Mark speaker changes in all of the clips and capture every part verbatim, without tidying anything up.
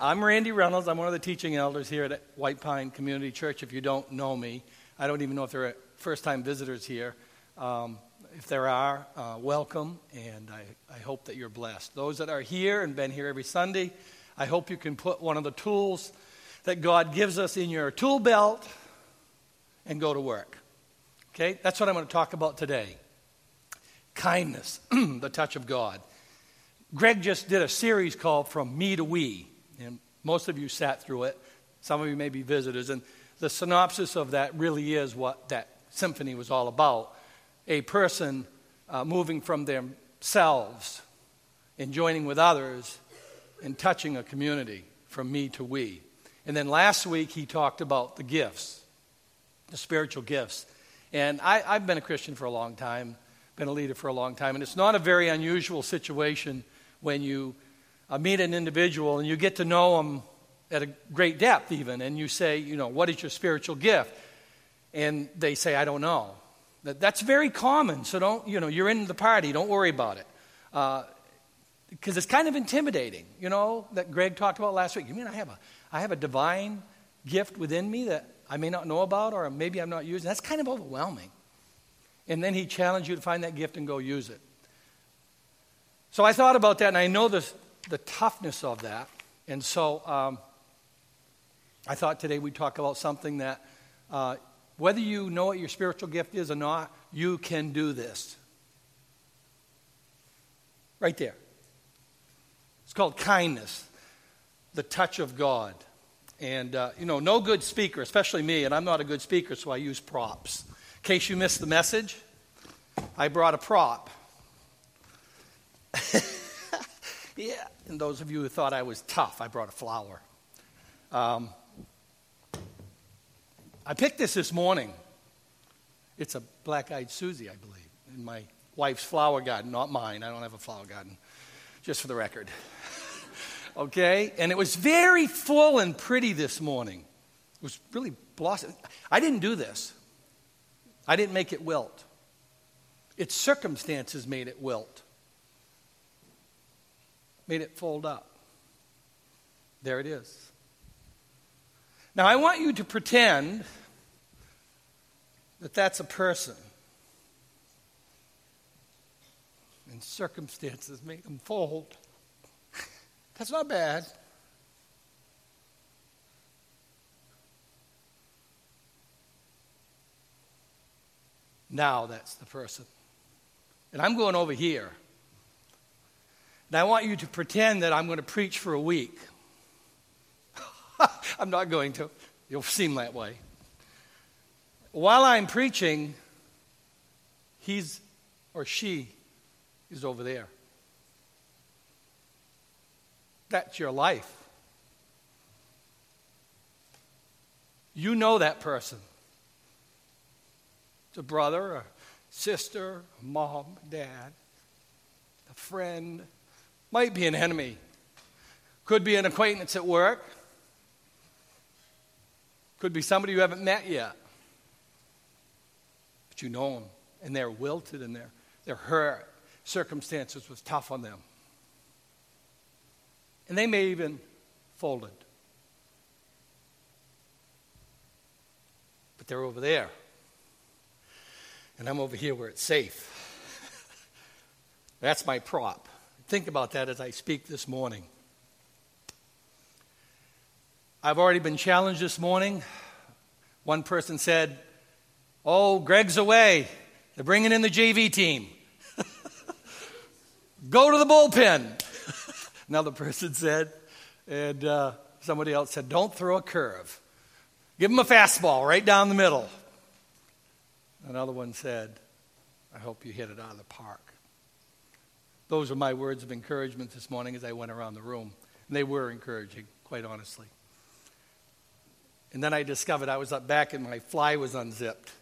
Speaker 1: I'm Randy Reynolds. I'm one of the teaching elders here at White Pine Community Church. If you don't know me, I don't even know if there are first-time visitors here. Um, if there are, uh, welcome, and I, I hope that you're blessed. Those that are here and been here every Sunday, I hope you can put one of the tools that God gives us in your tool belt and go to work. Okay? That's what I'm going to talk about today. Kindness, the touch of God. Greg just did a series called From Me to We, and most of you sat through it. Some of you may be visitors, and the synopsis of that really is what that symphony was all about. A person uh, moving from themselves and joining with others and touching a community from me to we. And then last week he talked about the gifts, the spiritual gifts. And I, I've been a Christian for a long time, been a leader for a long time, and it's not a very unusual situation when you uh, meet an individual and you get to know them at a great depth even, and you say, you know, what is your spiritual gift? And they say, I don't know. That, that's very common, so don't, you know, you're in the party, don't worry about it. Uh, because it's kind of intimidating, you know, that Greg talked about last week. You mean I have a, I have a divine gift within me that I may not know about, or maybe I'm not using? That's kind of overwhelming. And then he challenged you to find that gift and go use it. So I thought about that, and I know the, the toughness of that. And so um, I thought today we'd talk about something that, uh, whether you know what your spiritual gift is or not, you can do this. Right there. It's called kindness, the touch of God. And, uh, you know, no good speaker, especially me, and I'm not a good speaker, so I use props. In case you missed the message, I brought a prop. Yeah, and those of you who thought I was tough, I brought a flower. Um, I picked this this morning. It's a black-eyed Susie, I believe, in my wife's flower garden, not mine. I don't have a flower garden, just for the record. Okay? And it was very full and pretty this morning. It was really blossoming. I didn't do this. I didn't make it wilt. Its circumstances made it wilt. Made it fold up. There it is. Now, I want you to pretend that that's a person. And circumstances make them fold. That's not bad. Now that's the person. And I'm going over here. And I want you to pretend that I'm going to preach for a week. I'm not going to. You'll seem that way. While I'm preaching, he's or she is over there. That's your life. You know that person. It's a brother, a sister, a mom, dad, a friend, might be an enemy, could be an acquaintance at work, could be somebody you haven't met yet, but you know them, and they're wilted and they're, they're hurt. Circumstances was tough on them. And they may even folded. But they're over there. And I'm over here where it's safe. That's my prop. Think about that as I speak this morning. I've already been challenged this morning. One person said, oh, Greg's away. They're bringing in the J V team. Go to the bullpen. Another person said, and uh, somebody else said, don't throw a curve. Give him a fastball right down the middle. Another one said, I hope you hit it out of the park. Those are my words of encouragement this morning as I went around the room. And they were encouraging, quite honestly. And then I discovered I was up back and my fly was unzipped.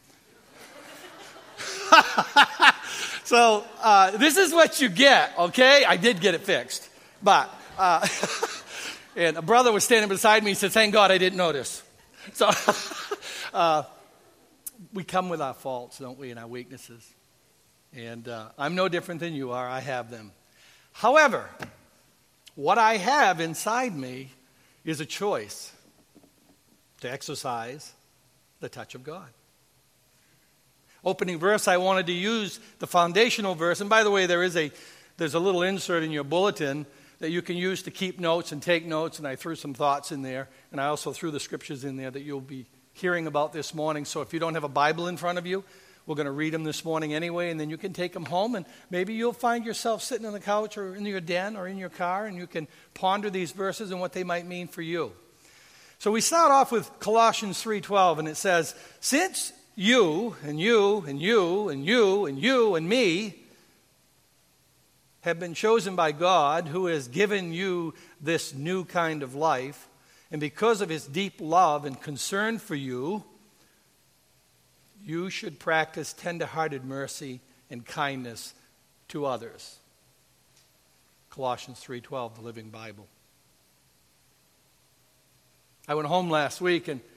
Speaker 1: So uh, this is what you get, okay? I did get it fixed. But, uh, and a brother was standing beside me. He said, thank God I didn't notice. So uh, we come with our faults, don't we, and our weaknesses. And uh, I'm no different than you are. I have them. However, What I have inside me is a choice to exercise the touch of God. Opening verse, I wanted to use the foundational verse. And by the way, there is a there's a little insert in your bulletin that you can use to keep notes and take notes. And I threw some thoughts in there. And I also threw the scriptures in there that you'll be hearing about this morning. So if you don't have a Bible in front of you, we're going to read them this morning anyway. And then you can take them home. And maybe you'll find yourself sitting on the couch or in your den or in your car. And you can ponder these verses and what they might mean for you. So we start off with Colossians three twelve. And it says, since you and you and you and you and you and me have been chosen by God, who has given you this new kind of life, and because of his deep love and concern for you, you should practice tender-hearted mercy and kindness to others. Colossians three twelve, the Living Bible. I went home last week and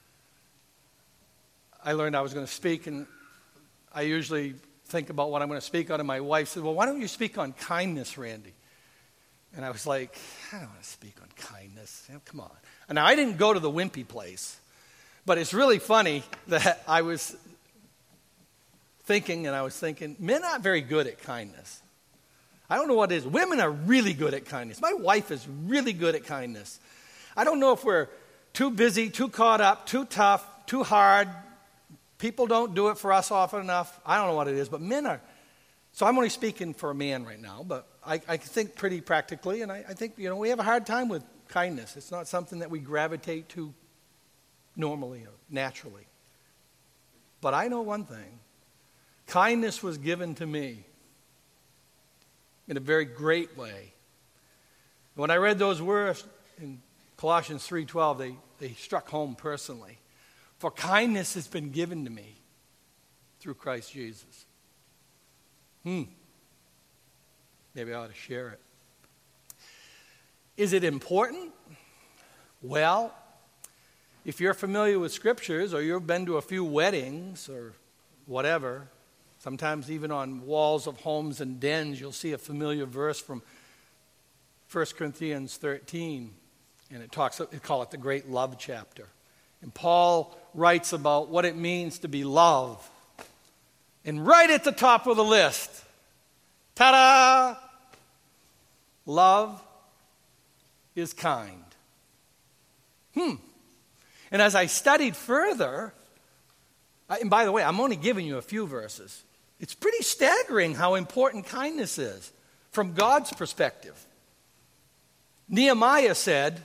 Speaker 1: I learned I was going to speak, and I usually think about what I'm going to speak on, and my wife said, well, why don't you speak on kindness, Randy? And I was like, I don't want to speak on kindness. You know, come on. And now, I didn't go to the wimpy place, but it's really funny that I was thinking, and I was thinking, men aren't very good at kindness. I don't know what it is. Women are really good at kindness. My wife is really good at kindness. I don't know if we're too busy, too caught up, too tough, too hard. People don't do it for us often enough. I don't know what it is, but men are. So I'm only speaking for a man right now, but I, I think pretty practically, and I, I think, you know, we have a hard time with kindness. It's not something that we gravitate to normally or naturally. But I know one thing. Kindness was given to me in a very great way. When I read those words in Colossians three twelve, they, they struck home personally. For kindness has been given to me through Christ Jesus. Hmm. Maybe I ought to share it. Is it important? Well, if you're familiar with scriptures or you've been to a few weddings or whatever, sometimes even on walls of homes and dens, you'll see a familiar verse from First Corinthians thirteen. And it talks, they call it the great love chapter. And Paul writes about what it means to be loved. And right at the top of the list, ta-da! Love is kind. Hmm. And as I studied further, I, and by the way, I'm only giving you a few verses. It's pretty staggering how important kindness is from God's perspective. Nehemiah said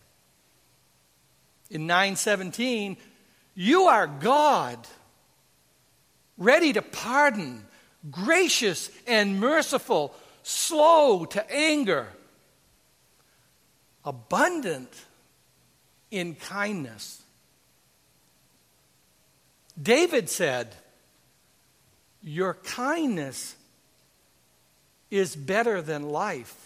Speaker 1: in nine seventeen, you are God, ready to pardon, gracious and merciful, slow to anger, abundant in kindness. David said, your kindness is better than life.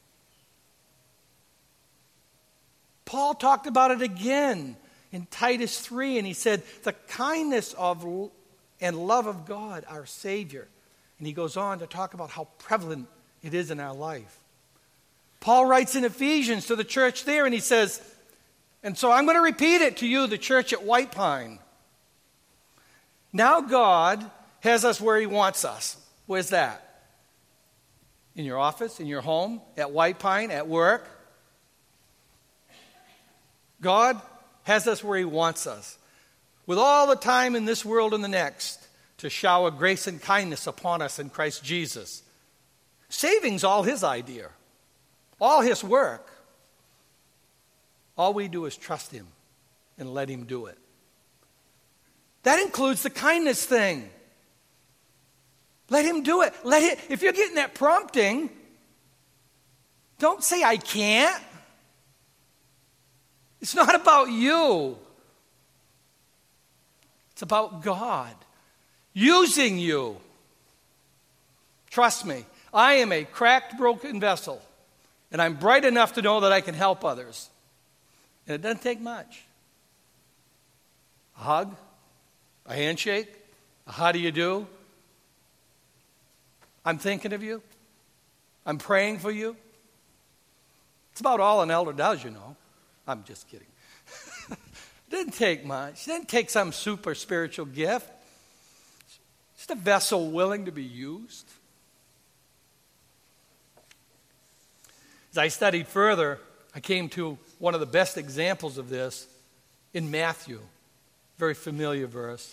Speaker 1: Paul talked about it again in Titus three, and he said, the kindness of and love of God, our Savior. And he goes on to talk about how prevalent it is in our life. Paul writes in Ephesians to the church there, and he says, and so I'm going to repeat it to you, the church at White Pine. Now God has us where he wants us. Where's that? In your office, in your home, at White Pine, at work. God has us where he wants us, with all the time in this world and the next, to shower grace and kindness upon us in Christ Jesus. Saving's all his idea, all his work. All we do is trust him and let him do it. That includes the kindness thing. Let him do it. Let it. If you're getting that prompting, don't say, I can't. It's not about you. It's about God using you. Trust me, I am a cracked, broken vessel, and I'm bright enough to know that I can help others. And it doesn't take much. A hug, a handshake, a how do you do? I'm thinking of you. I'm praying for you. It's about all an elder does, you know. I'm just kidding. It didn't take much. It didn't take some super spiritual gift. Just a vessel willing to be used. As I studied further, I came to one of the best examples of this in Matthew. Very familiar verse.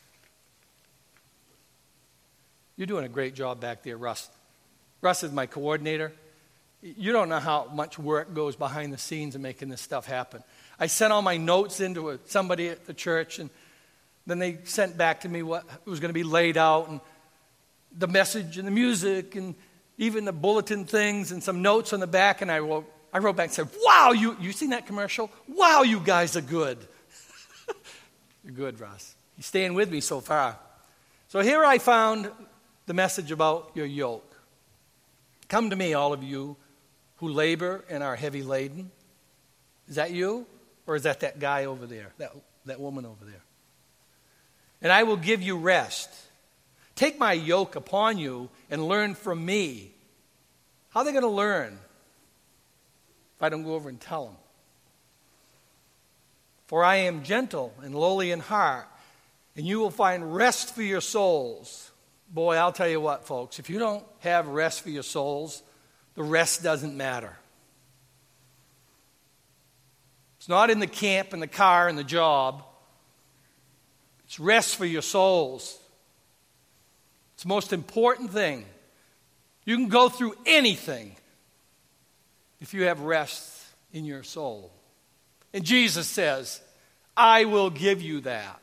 Speaker 1: You're doing a great job back there, Russ. Russ is my coordinator. You don't know how much work goes behind the scenes in making this stuff happen. I sent all my notes into a, somebody at the church, and then they sent back to me what was going to be laid out, and the message and the music, and even the bulletin things, and some notes on the back. And I wrote, I wrote back and said, "Wow, you you seen that commercial? Wow, you guys are good." You're good, Russ. You're staying with me so far. So here I found the message about your yoke. Come to me, all of you who labor and are heavy laden. Is that you? Or is that that guy over there, that, that woman over there? And I will give you rest. Take my yoke upon you and learn from me. How are they going to learn if I don't go over and tell them? For I am gentle and lowly in heart, and you will find rest for your souls. Boy, I'll tell you what, folks, if you don't have rest for your souls, the rest doesn't matter. It's not in the camp and the car and the job. It's rest for your souls. It's the most important thing. You can go through anything if you have rest in your soul. And Jesus says, I will give you that.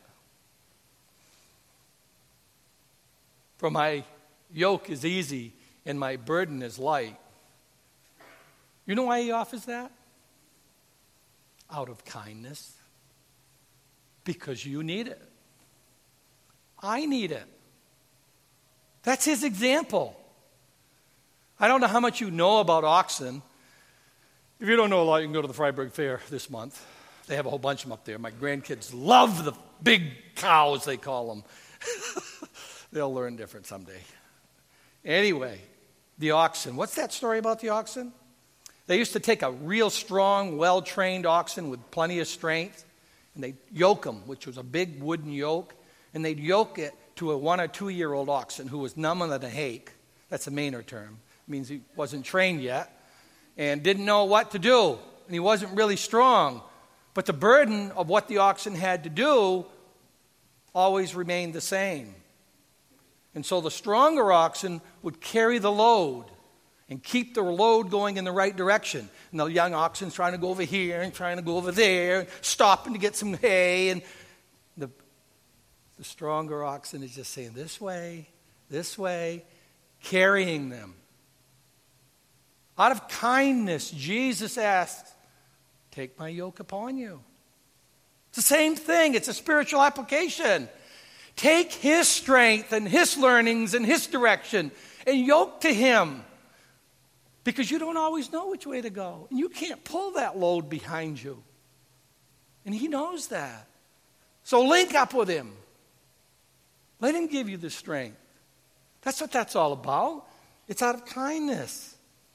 Speaker 1: For my yoke is easy and my burden is light. You know why he offers that? Out of kindness. Because you need it. I need it. That's his example. I don't know how much you know about oxen. If you don't know a lot, you can go to the Freiburg Fair this month. They have a whole bunch of them up there. My grandkids love the big cows, they call them. They'll learn different someday. Anyway, the oxen. What's that story about the oxen? They used to take a real strong, well-trained oxen with plenty of strength, and they'd yoke them, which was a big wooden yoke, and they'd yoke it to a one- or two-year-old oxen who was number than a hake. That's a Mainer term. It means he wasn't trained yet and didn't know what to do, and he wasn't really strong. But the burden of what the oxen had to do always remained the same. And so the stronger oxen would carry the load and keep the load going in the right direction. And the young oxen's trying to go over here and trying to go over there, stopping to get some hay. And the, the stronger oxen is just saying, this way, this way, carrying them. Out of kindness, Jesus asked, take my yoke upon you. It's the same thing. It's a spiritual application. Take his strength and his learnings and his direction and yoke to him. Because you don't always know which way to go. And you can't pull that load behind you. And he knows that. So link up with him. Let him give you the strength. That's what that's all about. It's out of kindness.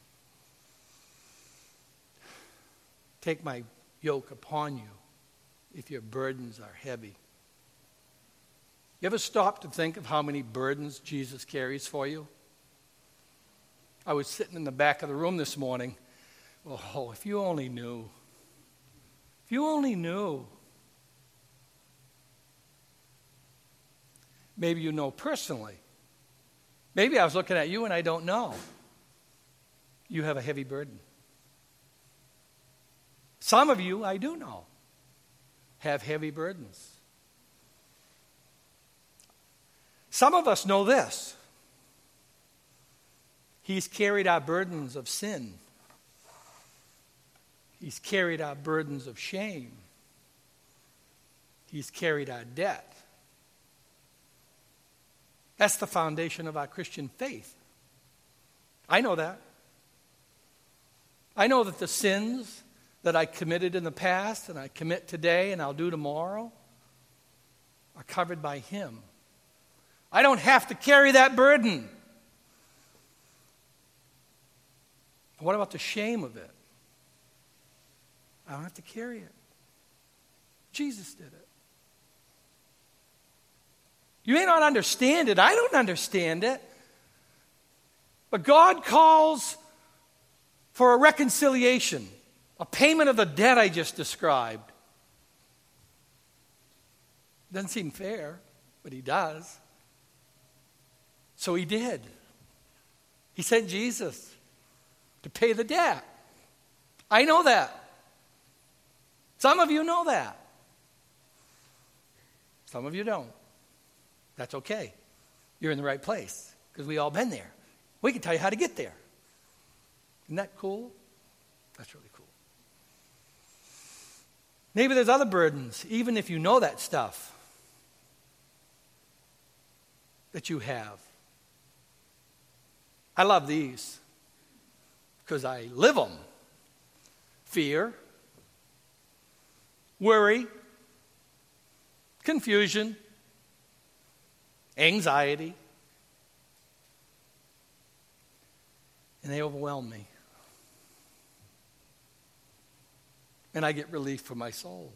Speaker 1: Take my yoke upon you if your burdens are heavy. You ever stop to think of how many burdens Jesus carries for you? I was sitting in the back of the room this morning. Oh, if you only knew. If you only knew. Maybe you know personally. Maybe I was looking at you and I don't know. You have a heavy burden. Some of you, I do know, have heavy burdens. Some of us know this. He's carried our burdens of sin. He's carried our burdens of shame. He's carried our debt. That's the foundation of our Christian faith. I know that. I know that the sins that I committed in the past and I commit today and I'll do tomorrow are covered by him. I don't have to carry that burden. What about the shame of it? I don't have to carry it. Jesus did it. You may not understand it. I don't understand it. But God calls for a reconciliation, a payment of the debt I just described. Doesn't seem fair, but he does. So he did. He sent Jesus to pay the debt. I know that. Some of you know that. Some of you don't. That's okay. You're in the right place because we all been there. We can tell you how to get there. Isn't that cool? That's really cool. Maybe there's other burdens, even if you know that stuff that you have. I love these because I live them. Fear, worry, confusion, anxiety, and they overwhelm me. And I get relief for my soul.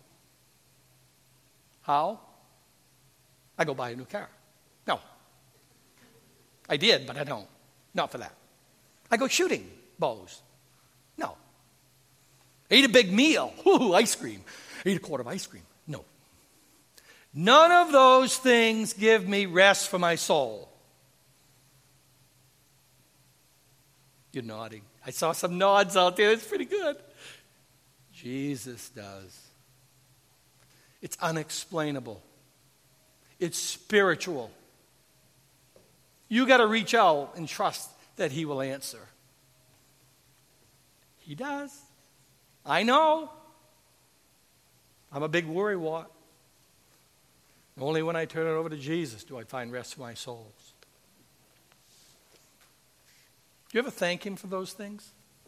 Speaker 1: How? I go buy a new car. No. I did, but I don't. Not for that. I go shooting bows. No. I eat a big meal. Ooh, ice cream. I eat a quart of ice cream. No. None of those things give me rest for my soul. You're nodding. I saw some nods out there. It's pretty good. Jesus does. It's unexplainable. It's spiritual. You got to reach out and trust that he will answer. He does. I know. I'm a big worrywart. Only when I turn it over to Jesus do I find rest for my souls. Do you ever thank him for those things?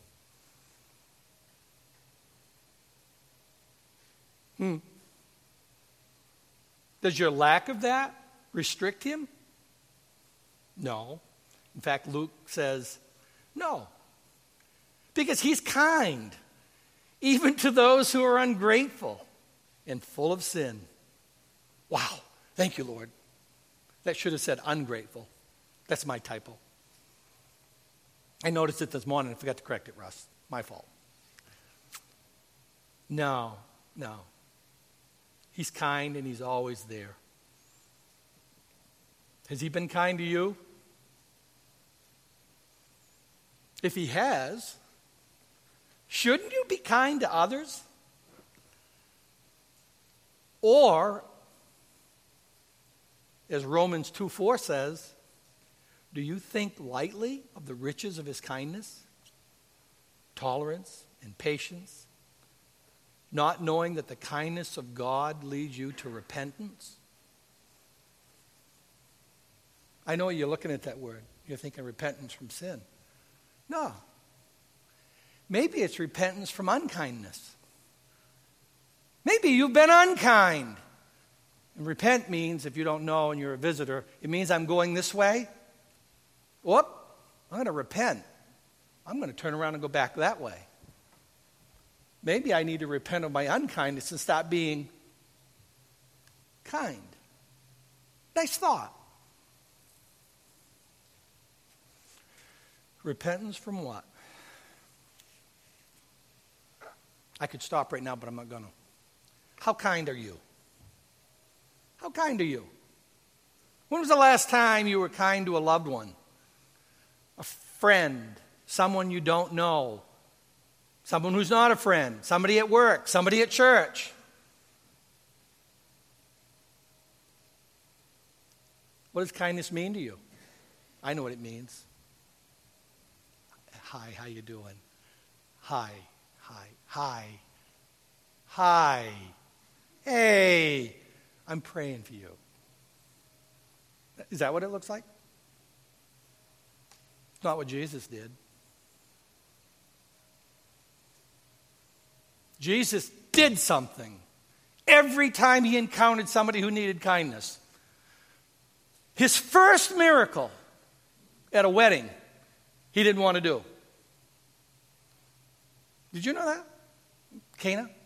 Speaker 1: Hmm. Does your lack of that restrict him? No. In fact, Luke says, no. Because he's kind, even to those who are ungrateful and full of sin. Wow. Thank you, Lord. That should have said ungrateful. That's my typo. I noticed it this morning. I forgot to correct it, Russ. My fault. No, no. He's kind and he's always there. Has he been kind to you? If he has, shouldn't you be kind to others? Or, as Romans two four says, do you think lightly of the riches of his kindness, tolerance, and patience, not knowing that the kindness of God leads you to repentance? I know you're looking at that word. You're thinking repentance from sin. No. Maybe it's repentance from unkindness. Maybe you've been unkind. And repent means, if you don't know and you're a visitor, it means I'm going this way. Whoop, I'm going to repent. I'm going to turn around and go back that way. Maybe I need to repent of my unkindness and stop being kind. Nice thought. Repentance from what? I could stop right now, but I'm not going to. How kind are you? How kind are you? When was the last time you were kind to a loved one? A friend, someone you don't know, someone who's not a friend, somebody at work, somebody at church. What does kindness mean to you? I know what it means. Hi, how you doing? Hi, hi, hi, hi. Hey, I'm praying for you. Is that what it looks like? It's not what Jesus did. Jesus did something every time he encountered somebody who needed kindness. His first miracle at a wedding, he didn't want to do. Did you know that? Cana?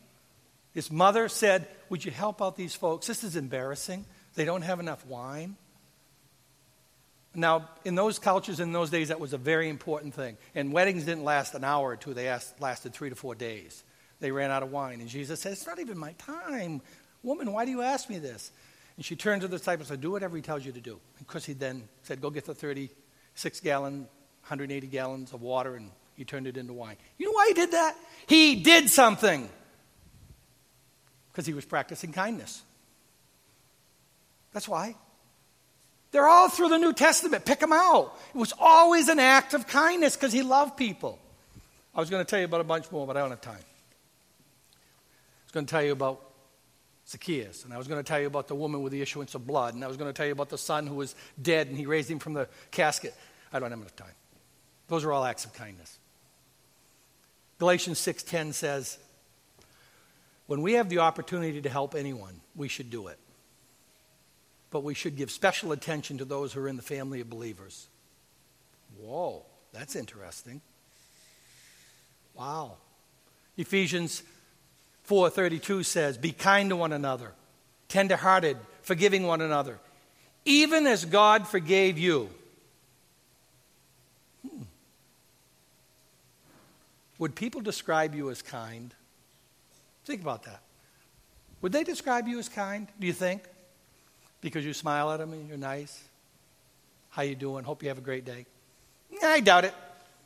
Speaker 1: His mother said, would you help out these folks? This is embarrassing. They don't have enough wine. Now, in those cultures, in those days, that was a very important thing. And weddings didn't last an hour or two. They asked, lasted three to four days. They ran out of wine. And Jesus said, it's not even my time. Woman, why do you ask me this? And she turned to the disciples and said, do whatever he tells you to do. And of course, he then said, go get the thirty-six gallon, one hundred eighty gallons of water, and he turned it into wine. You know why he did that? He did something. Because he was practicing kindness. That's why. They're all through the New Testament. Pick them out. It was always an act of kindness because he loved people. I was going to tell you about a bunch more, but I don't have time. I was going to tell you about Zacchaeus, and I was going to tell you about the woman with the issuance of blood, and I was going to tell you about the son who was dead and he raised him from the casket. I don't have enough time. Those are all acts of kindness. Galatians six ten says, when we have the opportunity to help anyone, we should do it. But we should give special attention to those who are in the family of believers. Whoa, that's interesting. Wow. Ephesians four thirty-two says, be kind to one another, tender-hearted, forgiving one another, even as God forgave you. Hmm. Would people describe you as kind? Think about that. Would they describe you as kind, do you think? Because you smile at them and you're nice? How you doing? Hope you have a great day. I doubt it.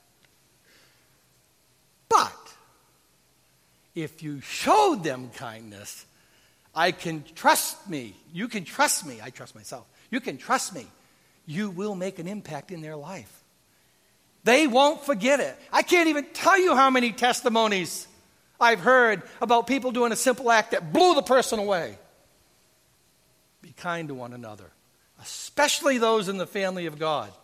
Speaker 1: But if you showed them kindness, I can trust me. You can trust me. I trust myself. You can trust me. You will make an impact in their life. They won't forget it. I can't even tell you how many testimonies I've heard about people doing a simple act that blew the person away. Be kind to one another, especially those in the family of God. I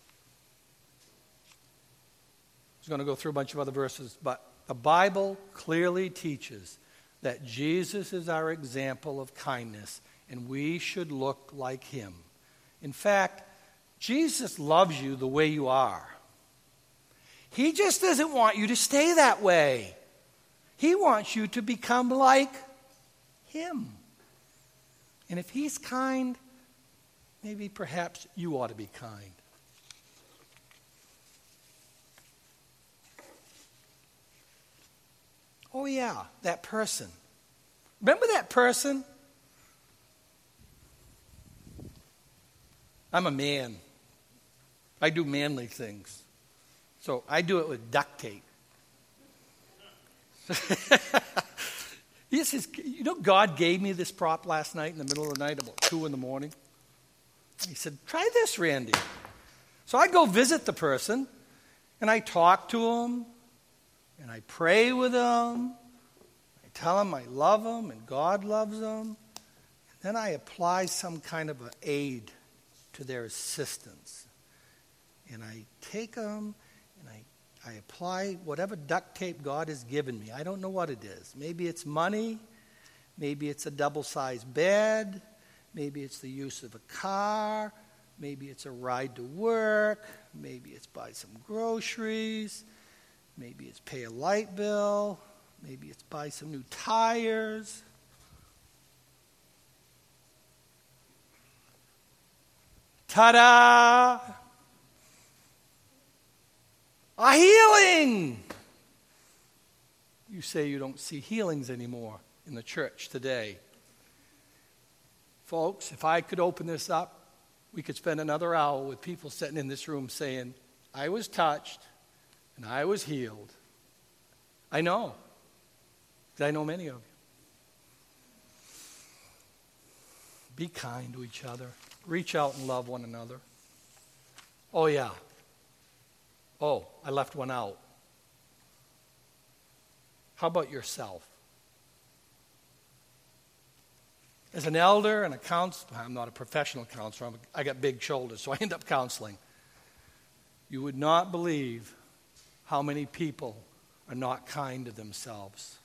Speaker 1: was going to go through a bunch of other verses, but the Bible clearly teaches that Jesus is our example of kindness, and we should look like him. In fact, Jesus loves you the way you are. He just doesn't want you to stay that way. He wants you to become like him. And if he's kind, maybe perhaps you ought to be kind. Oh yeah, that person. Remember that person? I'm a man. I do manly things. So I do it with duct tape. Yes, his, you know, God gave me this prop last night in the middle of the night, about two in the morning. He said, try this, Randy. So I go visit the person, and I talk to him, and I pray with them. I tell them I love them, and God loves them. And then I apply some kind of an aid to their assistance. And I take them, and I I apply whatever duct tape God has given me. I don't know what it is. Maybe it's money. Maybe it's a double-sized bed. Maybe it's the use of a car. Maybe it's a ride to work. Maybe it's buy some groceries. Maybe it's pay a light bill. Maybe it's buy some new tires. Ta-da! A healing! You say you don't see healings anymore in the church today. Folks, if I could open this up, we could spend another hour with people sitting in this room saying, I was touched and I was healed. I know. Because I know many of you. Be kind to each other. Reach out and love one another. Oh, yeah. Oh, I left one out. How about yourself? As an elder and a counselor, I'm not a professional counselor, I'm a, I got big shoulders, so I end up counseling. You would not believe how many people are not kind to themselves.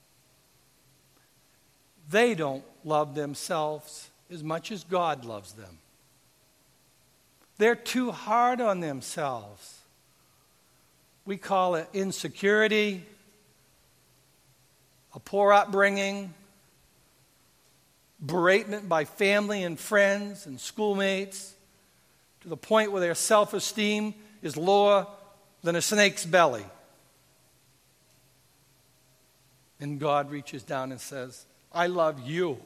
Speaker 1: They don't love themselves as much as God loves them. They're too hard on themselves. We call it insecurity. a poor upbringing, beratement by family and friends and schoolmates, to the point where their self-esteem is lower than a snake's belly. And God reaches down and says, I love you.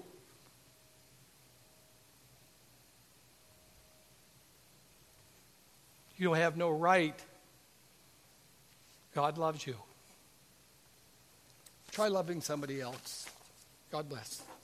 Speaker 1: You have no right. God loves you. Try loving somebody else. God bless.